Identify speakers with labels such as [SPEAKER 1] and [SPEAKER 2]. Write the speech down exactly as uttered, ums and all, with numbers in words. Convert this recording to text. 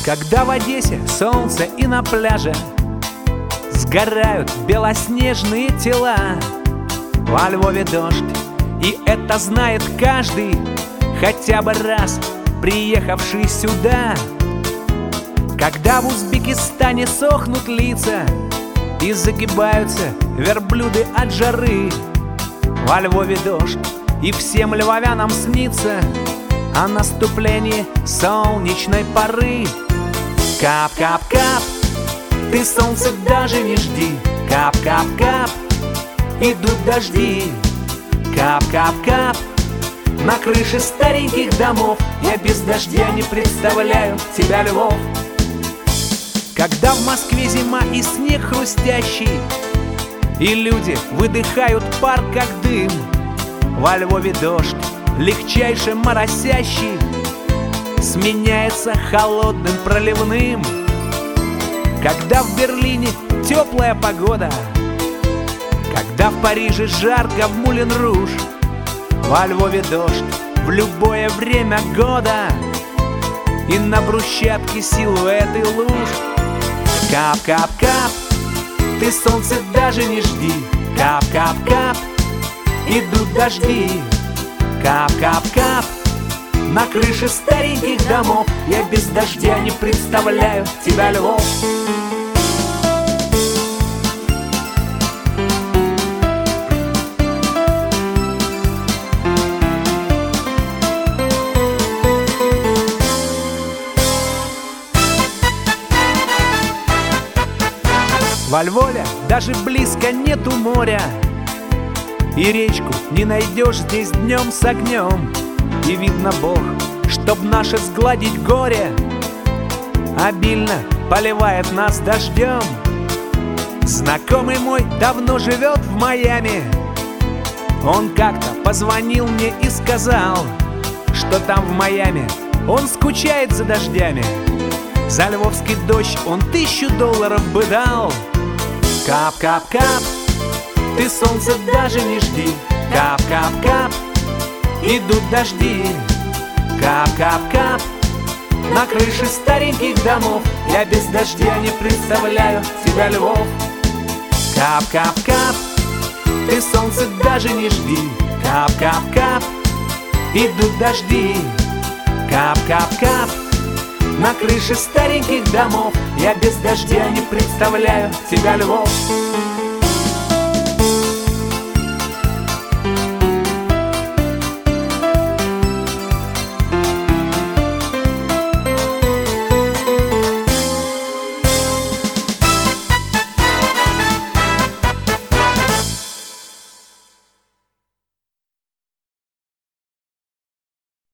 [SPEAKER 1] Когда в Одессе солнце и на пляже сгорают белоснежные тела, во Львове дождь, и это знает каждый, хотя бы раз приехавший сюда. Когда в Узбекистане сохнут лица и загибаются верблюды от жары, во Львове дождь, и всем львовянам снится о наступлении солнечной поры. Кап-кап-кап, ты солнце даже не жди. Кап-кап-кап, идут дожди. Кап-кап-кап, на крыше стареньких домов я без дождя не представляю тебя, Львов. Когда в Москве зима и снег хрустящий, и люди выдыхают пар, как дым, во Львове дождь, легчайше моросящий, сменяется холодным проливным. Когда в Берлине теплая погода, когда в Париже жарко в Мулен-Руж, во Львове дождь в любое время года, и на брусчатке силуэты луж. Кап-кап-кап, ты солнце даже не жди. Кап-кап-кап, идут дожди. Кап-кап-кап, на крыше стареньких домов я без дождя не представляю тебя, Львов. Во Львове даже близко нету моря, и речку не найдешь здесь днем с огнем. И видно, Бог, чтоб наше сгладить горе, обильно поливает нас дождем. Знакомый мой давно живет в Майами. Он как-то позвонил мне и сказал, что там в Майами он скучает за дождями. За львовский дождь он тысячу долларов бы дал. Кап-кап-кап, ты солнце даже не жди. Кап-кап-кап, идут дожди. Кап-кап-кап, на крыше стареньких домов я без дождя не представляю тебя, Львов. Кап-кап-кап, ты солнце даже не жди. Кап-кап-кап, идут дожди. Кап-кап-кап, на крыше стареньких домов я без дождя не представляю тебя, Львов.